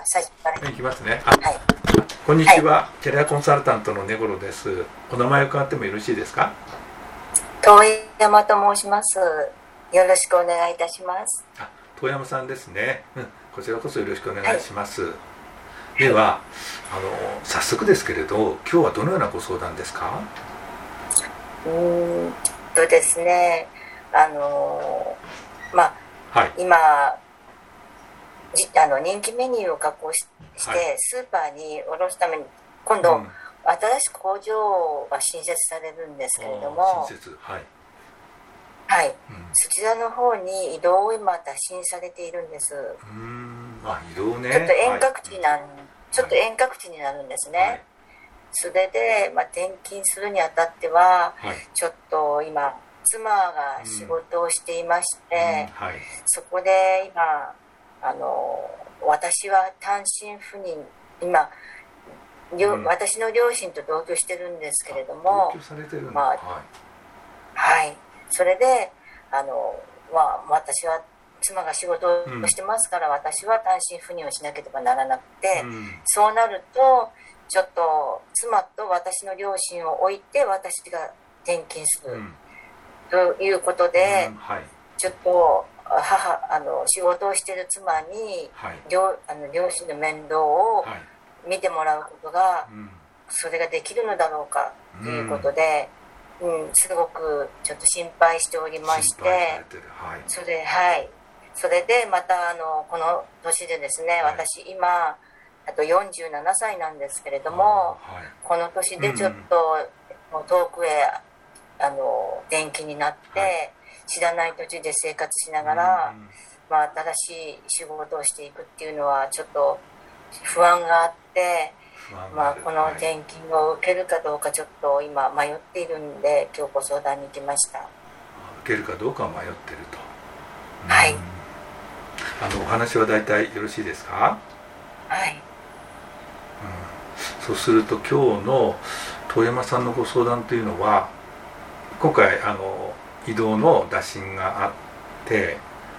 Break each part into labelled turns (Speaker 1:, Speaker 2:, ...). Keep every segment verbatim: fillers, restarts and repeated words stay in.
Speaker 1: 最初から
Speaker 2: いきますね。あ、
Speaker 1: はい、
Speaker 2: こんにちは、
Speaker 1: は
Speaker 2: キャリアコンサルタントの根頃です。お名前を伺ってもよろしいですか？
Speaker 1: 遠山と申します。よろしくお願いいたします。
Speaker 2: あ、遠山さんですね、うん、こちらこそよろしくお願いします、はい、ではあの早速ですけれど、今日はどのようなご相談ですか？
Speaker 1: うーんとですね、あのまあ、はい、今じあの人気メニューを加工 し, して、はい、スーパーに卸すために今度、うん、新しく工場が新設されるんですけれども、
Speaker 2: 新設、はい
Speaker 1: はい、うん、そちらの方に移動を今打診されているんです。
Speaker 2: うーん、あ、移動ね。
Speaker 1: ちょっと遠隔地なん、はい、ちょっと遠隔地になるんですね、はい、それで、まあ、転勤するにあたっては、はい、ちょっと今妻が仕事をしていまして、うんうん、はい、そこで今あの私は単身赴任、今、うん、私の両親と同居してるんですけれども、
Speaker 2: 同居されてるんだ、
Speaker 1: まあ、
Speaker 2: はい、
Speaker 1: はい、それであの、まあ、私は妻が仕事をしてますから、うん、私は単身赴任をしなければならなくて、うん、そうなるとちょっと妻と私の両親を置いて私が転勤する、うん、ということで、うん、はい、ちょっと母あの仕事をしている妻に、はい、両, あの両親の面倒を見てもらうことが、はい、それができるのだろうかということで、うんうん、すごくちょっと心配しておりまして、はい、それ、はい、それでまたあのこの年でですね、はい、私今あとよんじゅうななさいなんですけれども、はい、この年でちょっと、うん、遠くへあの転勤になって、はい、知らない土地で生活しながら、うん、まあ、新しい仕事をしていくっていうのはちょっと不安があって、まあ、この転勤を受けるかどうかちょっと今迷っているんで、今日ご相談に来ました。
Speaker 2: 受けるかどうかは迷っていると、
Speaker 1: うん、はい、
Speaker 2: あのお話は大体よろしいですか？
Speaker 1: はい、うん、
Speaker 2: そうすると今日の遠山さんのご相談というのは、今回あの移動の打診があって、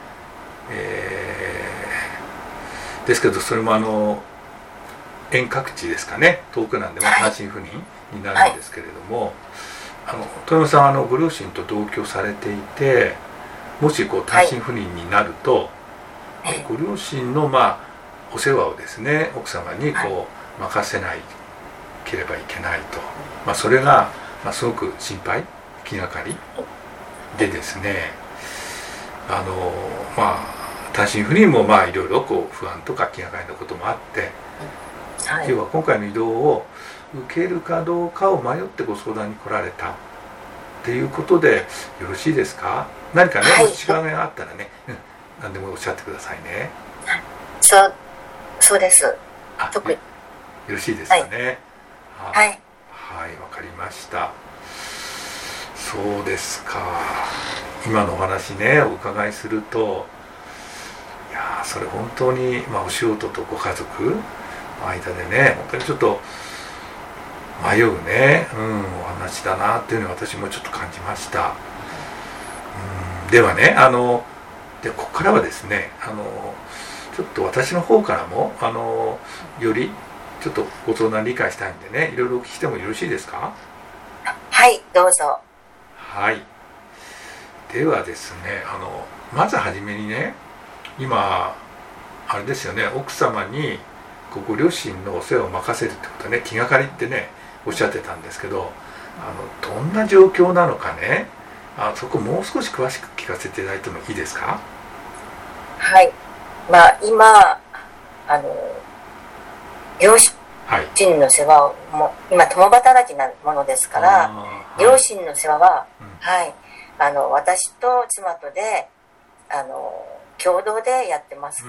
Speaker 2: えー、ですけどそれもあの遠隔地ですかね、遠くなんで、まあ、単身赴任になるんですけれども、はい、あの遠山さんはあのご両親と同居されていて、もしこう単身赴任になると、はい、ご両親のまあお世話をですね、奥様にこう任せないければいけないと、まあ、それがまあすごく心配、気がかりでですね、あのまあ単身赴任もまあいろいろこう不安とか気がかりなこともあって、はい、今日は今回の移動を受けるかどうかを迷ってご相談に来られたっていうことでよろしいですか？何かね、はい、もし違いがあったらね、うん、何でもおっしゃってくださいね。
Speaker 1: そう、そうです。特に
Speaker 2: よろしいですかね。
Speaker 1: はい、はい、
Speaker 2: はい、わかりました。そうですか。今のお話ね、お伺いすると、いやそれ本当に、まあ、お仕事とご家族の間でね、本当にちょっと迷うね、うん、お話だなっていうのを私もちょっと感じました。うん、ではね、あのでここからはですね、あのちょっと私の方からもあのよりちょっとご相談理解したいんでね、いろいろお聞きしてもよろしいですか？
Speaker 1: はい、どうぞ。
Speaker 2: はい、ではですね、あのまずはじめにね、今あれですよね、奥様にご両親のお世話を任せるってことはね、気がかりってねおっしゃってたんですけど、あのどんな状況なのかね、あそこもう少し詳しく聞かせていただいてもいいですか？
Speaker 1: はい、まあ今あの両親の世話をも今共働きなものですから、はい、両親の世話は、うん、はい、あの私と妻とであの共同でやってます。うん、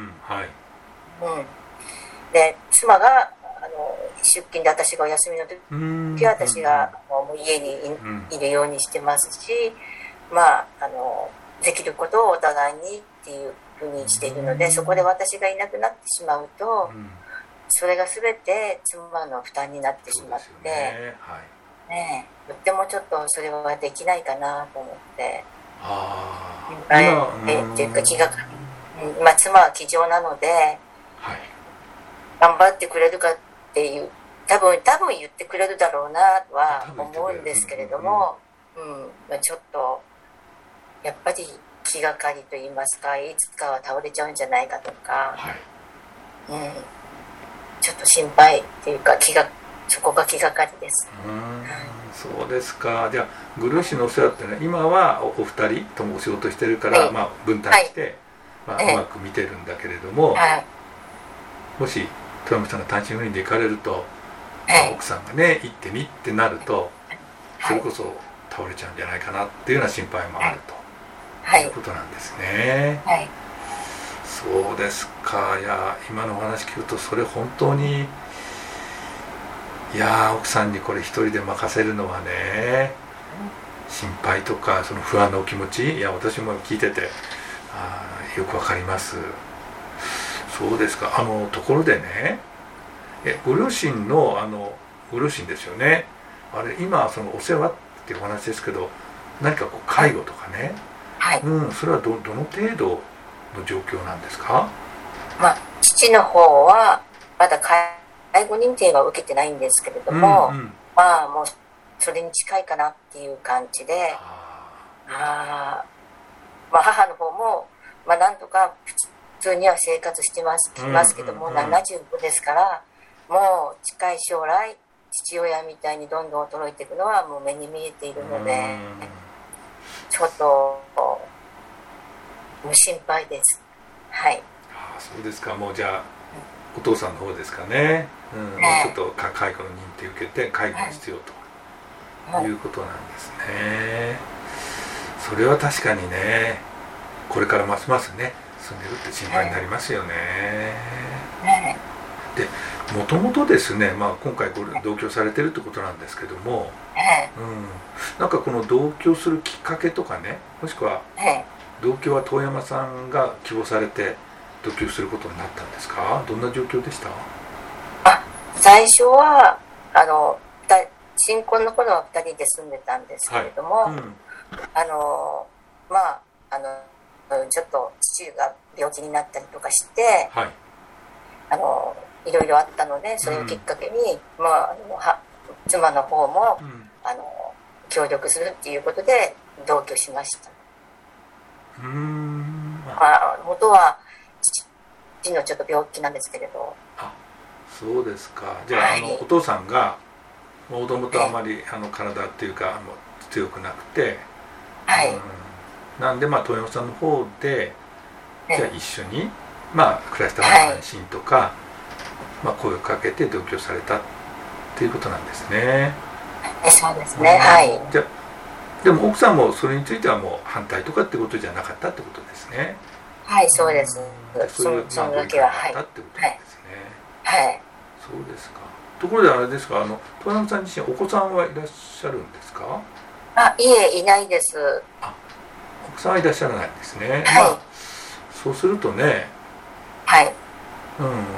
Speaker 1: はい、うん、で妻があの出勤で私がお休みの時は私がもう家に い,、うん、いるようにしてますし、まああのできることをお互いにっていうふうにしているので、そこで私がいなくなってしまうと、うん、それが全て妻の負担になってしまって、ね、はい、ね、とってもちょっとそれはできないかなと思って、
Speaker 2: あ
Speaker 1: あえっていうか気が、まあ、妻は気丈なので、
Speaker 2: はい、
Speaker 1: 頑張ってくれるかっていう、多分多分言ってくれるだろうなとは思うんですけれども、うんまあ、ちょっとやっぱり気がかりと言いますか、いつかは倒れちゃうんじゃないかとか、はい、うん、ちょっと心配っていうか気がそこが気がかりです。
Speaker 2: うん、そうですか。じゃあグルーシのお世話ってね、今はお二人ともお仕事してるから、はい、まあ、分担して、はい、まあ、うまく見てるんだけれども、はい、もし富山さんが単身赴任で行かれると、はい、奥さんがね行ってみってなると、それこそ倒れちゃうんじゃないかなっていうような心配もあると、はい、いうことなんですね。はい、そうですか。いや今のお話聞くとそれ本当に、いや奥さんにこれ一人で任せるのはね、心配とかその不安なお気持ち、いや私も聞いててあよくわかります。そうですか。あのところでね、えご両親のあのご両親ですよね。あれ今そのお世話っていうお話ですけど、何かこう介護とかね、はい、うん、それは ど, どの程度の状況なんですか？
Speaker 1: まあ父の方はまだ介護認定は受けてないんですけれども、うんうん、まあもうそれに近いかなっていう感じで、ああまあ母の方もまあなんとか普通には生活してますきますけども、うんうんうん、ななじゅうごですから。もう近い将来父親みたいにどんどん衰えていくのはもう目に見えているので、ちょっともう心配です。はい。
Speaker 2: ああそうですか。もうじゃあ、うん、お父さんの方ですかね、うんね、もうちょっと介護の認定を受けて介護が必要ということなんですね。それは確かにね、これからますますね住んでるって心配になりますよね。ねでもともとですね、まあ、今回これ同居されてるってことなんですけども、うん、なんかこの同居するきっかけとかね、もしくは同居は遠山さんが希望されて同居することになったんですか？どんな状況でした？
Speaker 1: あ、最初はあの新婚の頃はふたりで住んでたんですけれども、はいうん、あのまああのちょっと父が病気になったりとかして、はい、あのいろいろあったので、それをきっかけに、うんまあ、は妻の方も、うん、あの協力するっていうことで同居しました。うーん、まあ、元は父のちょっと病気なんですけれど。
Speaker 2: あ、そうですか。じゃあ、はい、あのお父さんがもともとあまり、あの体っていうかもう強くなくて、はい、うんなんでまあ遠山さんの方でじゃあ一緒に、まあ、暮らした方が安心とか、はいまあ、声をかけて同居されたっていうことなんですね。
Speaker 1: そうですね、はい。
Speaker 2: じゃでも奥さんもそれについてはもう反対とかってことじゃなかったってことですね。
Speaker 1: はい、そうです。
Speaker 2: そういうまあご意見があったってことなんですね。はい、はい、そうですか。ところであれですか、あの遠山さん自身お子さんはいらっしゃるんですか？
Speaker 1: あ、いえいないです。
Speaker 2: あ、奥さんはいらっしゃらないんですね。はい、まあ、そうするとね、はい、うん、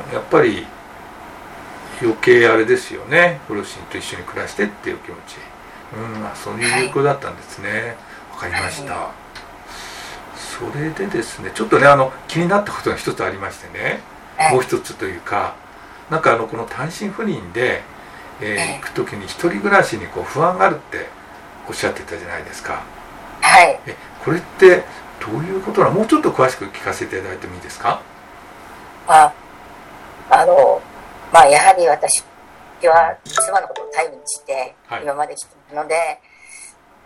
Speaker 2: やっぱり余計あれですよね、ご両親と一緒に暮らしてっていう気持ち、うん、そういう状況だったんですね。わかりました、はい、それでですね、ちょっとねあの気になったことが一つありましてね、はい、もう一つというか、なんかあのこの単身赴任で、えー、行く時に一人暮らしにこう不安があるっておっしゃってたじゃないですか。はい。え、これってどういうことなの？もうちょっと詳しく聞かせていただいてもいいですか？
Speaker 1: あ、あのまあやはり私は妻のことを頼りにして今まで来ているので、はい、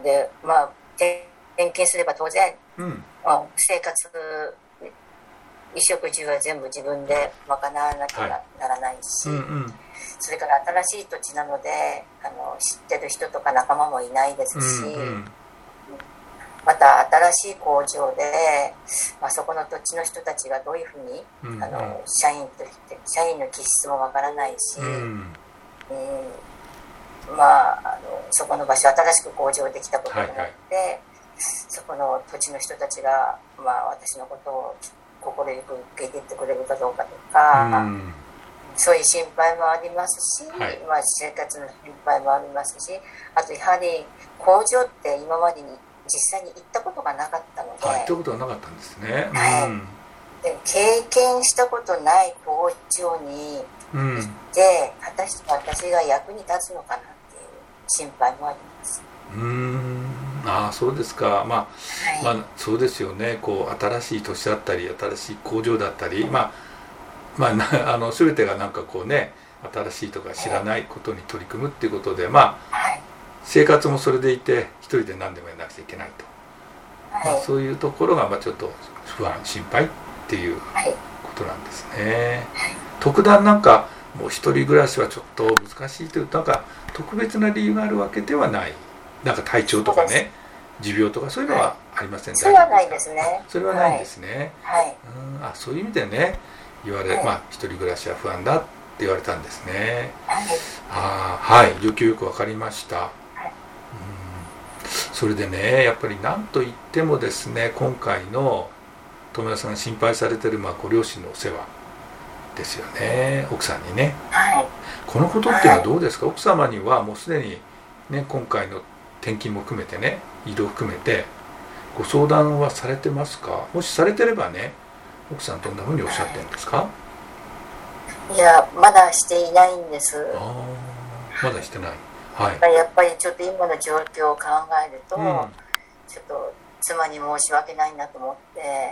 Speaker 1: でまあ転勤すれば当然、うんまあ、生活衣食住は全部自分で賄わなきゃならないし、はいうんうん、それから新しい土地なのであの知ってる人とか仲間もいないですし、うんうんまた新しい工場で、まあ、そこの土地の人たちがどういうふうに、うんうん、あの社員として社員の気質もわからないし、うんうんまあ、あのそこの場所新しく工場できたことによって、はいはい、そこの土地の人たちが、まあ、私のことを心よく受け入れてくれるかどうかとか、うん、そういう心配もありますし、はいまあ、生活の心配もありますし、あとやはり工場って今までに実際に行ったことがなかったので、
Speaker 2: あ、行ったことがなかったんですね、
Speaker 1: はい
Speaker 2: うん、
Speaker 1: で経験したことない工場に行って、うん、果たして私が役に立つのかなっていう心配もあります。
Speaker 2: うーん、ああ、そうですか。まあ、はい、まあそうですよね。こう新しい都市だったり新しい工場だったり、まあまああの全てがなんかこうね、新しいとか知らないことに取り組むっていうことで、まあ、はい、生活もそれでいて一人で何でもやらなくちゃいけないと、はい、まあ、そういうところがまあちょっと不安心配っていうことなんですね。はい、特段なんかもう一人暮らしはちょっと難しいというなんか特別な理由があるわけではない。なんか体調とかね、持病とかそういうのはありませんか？
Speaker 1: それはないですね。
Speaker 2: それはないんですね。
Speaker 1: はい、
Speaker 2: うん、あ、そういう意味でね、言われ、はい、まあ一人暮らしは不安だって言われたんですね。はい、あ、はい、状況よくわかりました。はい、うん、それでね、やっぱり何と言ってもですね、今回の富田さんが心配されている、まあ、ご両親のお世話ですよね、奥さんにね。はい、このことっていうのはどうですか？はい、奥様にはもうすでにね、今回の転勤も含めてね、移動含めてご相談はされてますか？もしされてればね、奥さんどんなふうにおっしゃってるんですか？
Speaker 1: いや、まだしていないんです。
Speaker 2: あ、まだしてない。はい、
Speaker 1: やっぱりちょっと今の状況を考えると、うん、ちょっと妻に申し訳ないなと思って。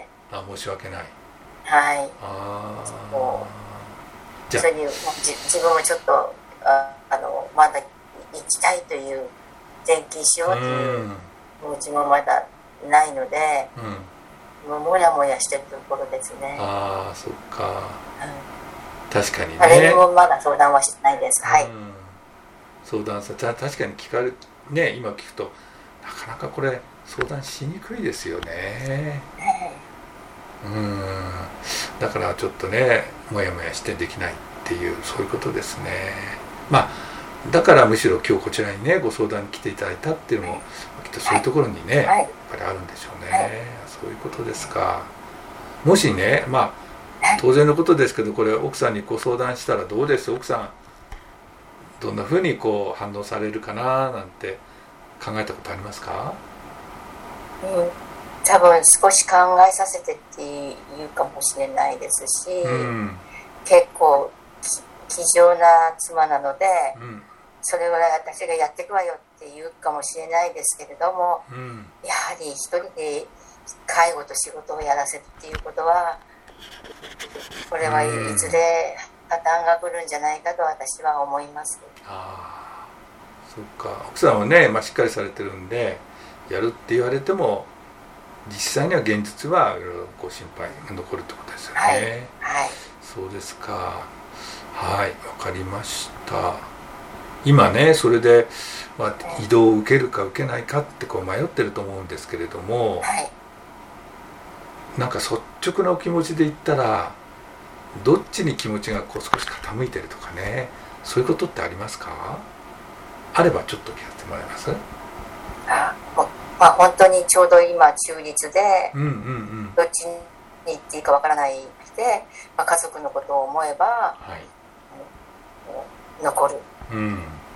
Speaker 2: あ、申し訳ない。
Speaker 1: はい。
Speaker 2: あ
Speaker 1: あ。じゃあ、そういうじ自分もちょっとああのまだ行きたいという転勤しようという気持ちもまだないので、うん、もうもやもやしてるところですね。
Speaker 2: ああ、そっか。うん、確かにね。
Speaker 1: 誰にもまだ相談はしてないです。はい。うん、
Speaker 2: 相談さ、確かに聞かれね、今聞くとなかなかこれ相談しにくいですよね。うん、だからちょっとね、もやもやしてできないっていう、そういうことですね。まあだからむしろ今日こちらにねご相談に来ていただいたっていうのも、きっとそういうところにね、はい、やっぱりあるんでしょうね。はい、そういうことですか。もしね、まあ当然のことですけど、これ奥さんにご相談したらどうです？奥さんどんなふうにこう反応されるかななんて考えたことありますか？
Speaker 1: うん、多分少し考えさせてっていうかもしれないですし、うん、結構気丈な妻なので、うん、それぐらい私がやっていくわよって言うかもしれないですけれども、うん、やはり一人で介護と仕事をやらせるっていうことは、これはいずれ破綻が来るんじゃないかと私は思います。
Speaker 2: ああ、そっか。奥さんはね、まあ、しっかりされてるんでやるって言われても実際には現実はいろいろご心配が残るってことですよね。はい、はい、そうですか。はい、わかりました。今ね、それで、まあ、移動を受けるか受けないかってこう迷ってると思うんですけれども、はい、なんか率直なお気持ちで言ったらどっちに気持ちがこう少し傾いてるとかね、そういうことってありますか？あればちょっと聞かせてもらえます？
Speaker 1: あ、まあ、本当にちょうど今中立で、うんうんうん、どっちに行っていいかわからないで、まあ、家族のことを思えば、はい、残る、うん、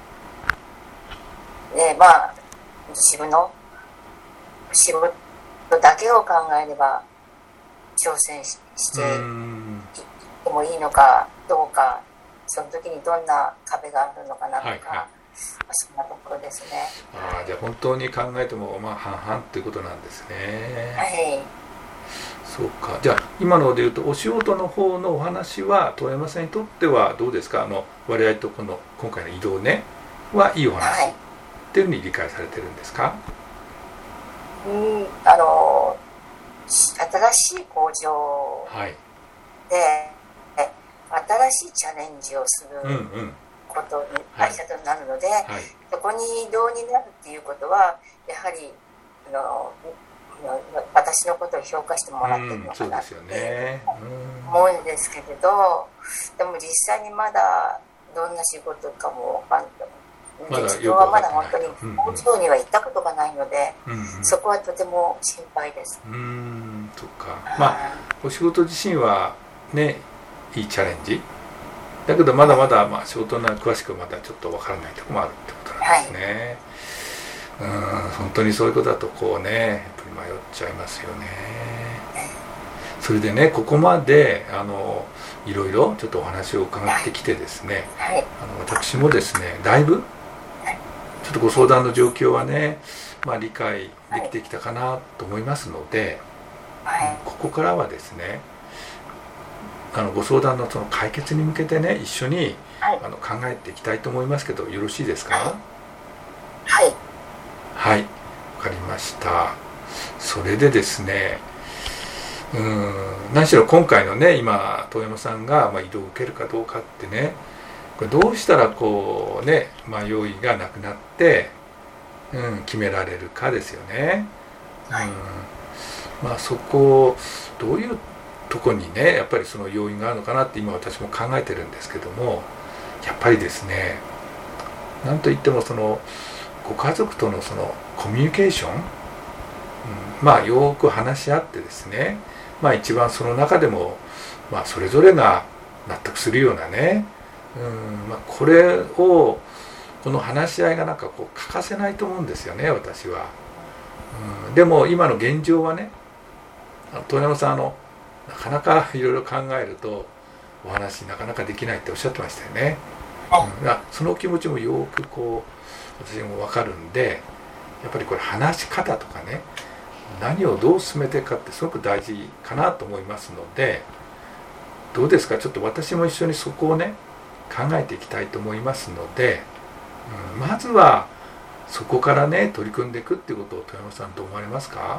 Speaker 1: でまあ自分の仕事だけを考えれば挑戦 し, していってもいいのかどうか、その時にどんな壁があるのかなとか、はいはい、まあ、そんなところですね。
Speaker 2: あ、はい、じゃあ本当に考えてもまあ半々っていうことなんですね。はい、そうか。じゃあ今ので言うとお仕事の方のお話は遠山さんにとってはどうですか？あの割合とこの今回の移動ねはいいお話、はい、っていうふうに理解されてるんですか？
Speaker 1: うん、あの新しい工場で、はい、新しいチャレンジをすることに会社となるので、はいはい、そこに移動になるっていうことはやはりあの私のことを評価してもらってるのかなって思うんですけれど、でも実際にまだどんな仕事かも分かんない、自分はまだ本当に工場には行ったことがないので、うんうん、そこはとても心配です。
Speaker 2: うーん、そっか。まあお仕事自身はねいいチャレンジだけどまだまだまあ仕事の詳しくまだちょっと分からないところもあるってことなんですね。はい、うん、本当にそういうことだとこうねやっぱり迷っちゃいますよね。 それでね、ここまであのいろいろちょっとお話を伺ってきてですね、
Speaker 1: はい、
Speaker 2: あの私もですねだいぶちょっとご相談の状況はね、まあ、理解できてきたかなと思いますので、
Speaker 1: はい、
Speaker 2: ここからはですねあのご相談のその解決に向けてね一緒に、はい、あの考えていきたいと思いますけど、よろしいですか？
Speaker 1: はい
Speaker 2: はい、わかりました。それでですね、うーん何しろ今回のね今遠山さんが、まあ、移動を受けるかどうかってね、これどうしたらこうね迷いがなくなって、うん、決められるかですよね。
Speaker 1: はい、
Speaker 2: うん、まあそこどういうとこにねやっぱりその要因があるのかなって今私も考えてるんですけども、やっぱりですねなんといってもそのご家族とのそのコミュニケーション、うん、まあよく話し合ってですね、まあ一番その中でも、まあ、それぞれが納得するようなね、うんまあ、これをこの話し合いがなんかこう欠かせないと思うんですよね、私は。うん、でも今の現状はね、遠山さんあのなかなかいろいろ考えるとお話なかなかできないっておっしゃってましたよね。うん、そのお気持ちもよくこう私も分かるんで、やっぱりこれ話し方とかね何をどう進めていくかってすごく大事かなと思いますので、どうですか、ちょっと私も一緒にそこをね考えていきたいと思いますので、うん、まずはそこからね取り組んでいくっていうことを富山さんどう思われますか？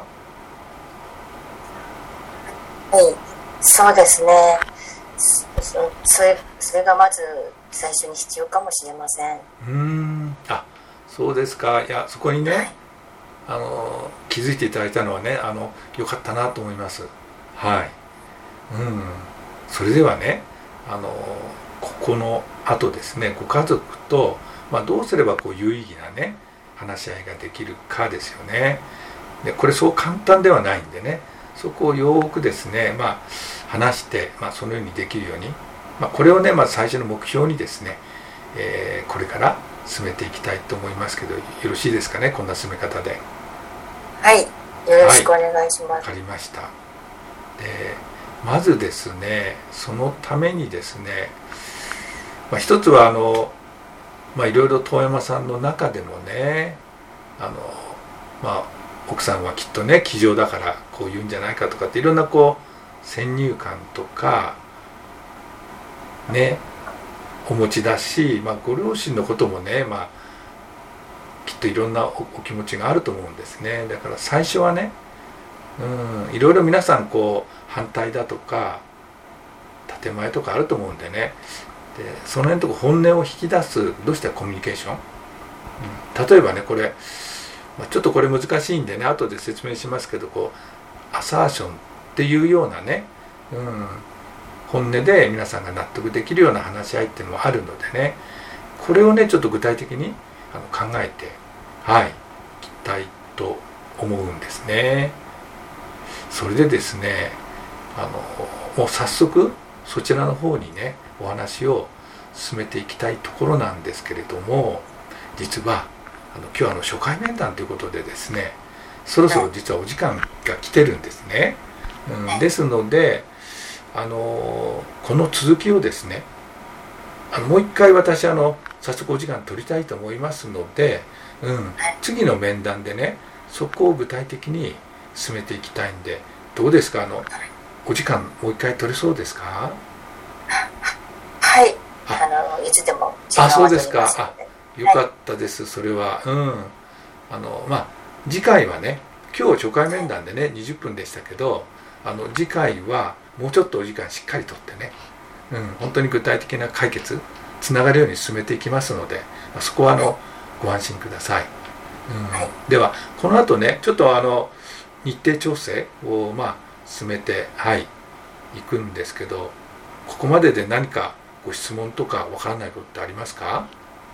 Speaker 1: はい、そうですね。そ, そ, れそれがまず最初に必要かもしれません。
Speaker 2: うーん、あ、そうですか。いやそこにね、はい、あの気づいていただいたのはねあの良かったなと思います。はい、うん、それではねあのここの後ですねご家族と、まあ、どうすればこう有意義なね話し合いができるかですよね。でこれそう簡単ではないんでね、そこをよくですね、まあ、話して、まあ、そのようにできるように、まあ、これをね、まず最初の目標にですね、えー、これから進めていきたいと思いますけど、よろしいですかね、こんな進め方で。
Speaker 1: はい、よろしくお願いします。
Speaker 2: わかりました。でまずですねそのためにですね、まあ、一つはあのまあいろいろ遠山さんの中でもねあのまあ奥さんはきっとね気丈だからこう言うんじゃないかとかっていろんなこう先入観とかねお持ちだし、まあ、ご両親のこともね、まあ、きっといろんな お, お気持ちがあると思うんですね。だから最初はね、うん、いろいろ皆さんこう反対だとか建前とかあると思うんでね、でその辺のとこ本音を引き出すどうしたらコミュニケーション、うん、例えばねこれちょっとこれ難しいんでね後で説明しますけど、こうアサーションっていうようなね、うん、本音で皆さんが納得できるような話し合いっていうのもあるのでね、これをねちょっと具体的にあの考えてはいいきたいと思うんですね。それでですねあのもう早速そちらの方にねお話を進めていきたいところなんですけれども、実はあの今日はあの初回面談ということでですねそろそろ実はお時間が来てるんですね、うん、ですのであのこの続きをですねあのもう一回私あの早速お時間取りたいと思いますので、うん、次の面談でねそこを具体的に進めていきたいんで、どうですか、あのお時間もう一回取れそうですか？
Speaker 1: はい、あのいつでも時間は取りますので。
Speaker 2: よかったです、それは。うん。あの、まあ、次回はね、今日初回面談でね、にじゅっぷんでしたけど、あの、次回はもうちょっとお時間しっかりとってね、うん、本当に具体的な解決、つながるように進めていきますので、そこはあの、ご安心ください。うん、では、この後ね、ちょっとあの、日程調整を、まあ、進めて、はい、いくんですけど、ここまでで何かご質問とかわからないことってありますか？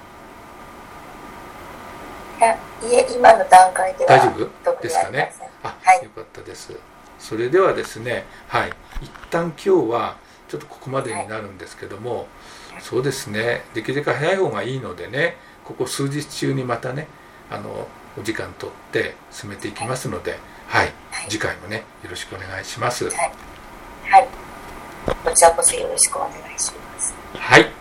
Speaker 1: いや、いえ、今の段階では
Speaker 2: 大丈夫ですかね。あ、はい、よかったです。それではですね、はい、一旦今日はちょっとここまでになるんですけども、はい、そうですね、できるだけ早い方がいいのでね、ここ数日中にまたね、あのお時間取って進めていきますので、はい、はい、次回もねよろしくお願いします。はい、
Speaker 1: こちらこそよろしくお願いします。
Speaker 2: はい。